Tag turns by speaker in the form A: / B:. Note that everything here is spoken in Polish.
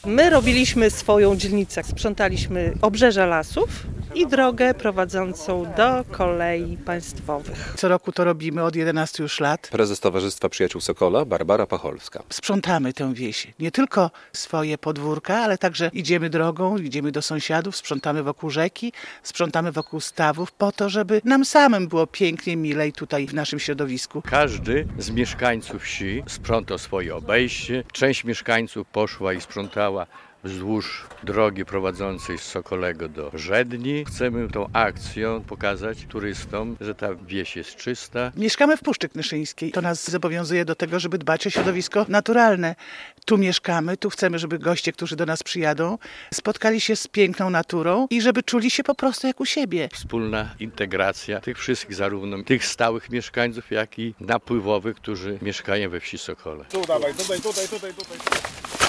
A: My robiliśmy swoją dzielnicę, sprzątaliśmy obrzeża lasów i drogę prowadzącą do kolei państwowych.
B: Co roku to robimy od 11 już lat.
C: Prezes Towarzystwa Przyjaciół Sokola, Barbara Pacholska.
B: Sprzątamy tę wieś. Nie tylko swoje podwórka, ale także idziemy drogą, idziemy do sąsiadów, sprzątamy wokół rzeki, sprzątamy wokół stawów po to, żeby nam samym było pięknie, milej tutaj w naszym środowisku.
D: Każdy z mieszkańców wsi sprzątał swoje obejście. Część mieszkańców poszła i sprzątała wzdłuż drogi prowadzącej z Sokolego do Żedni. Chcemy tą akcją pokazać turystom, że ta wieś jest czysta.
B: Mieszkamy w Puszczy Knyszyńskiej. To nas zobowiązuje do tego, żeby dbać o środowisko naturalne. Tu mieszkamy, tu chcemy, żeby goście, którzy do nas przyjadą, spotkali się z piękną naturą i żeby czuli się po prostu jak u siebie.
D: Wspólna integracja tych wszystkich, zarówno tych stałych mieszkańców, jak i napływowych, którzy mieszkają we wsi Sokole.
E: Tu dawaj, tutaj.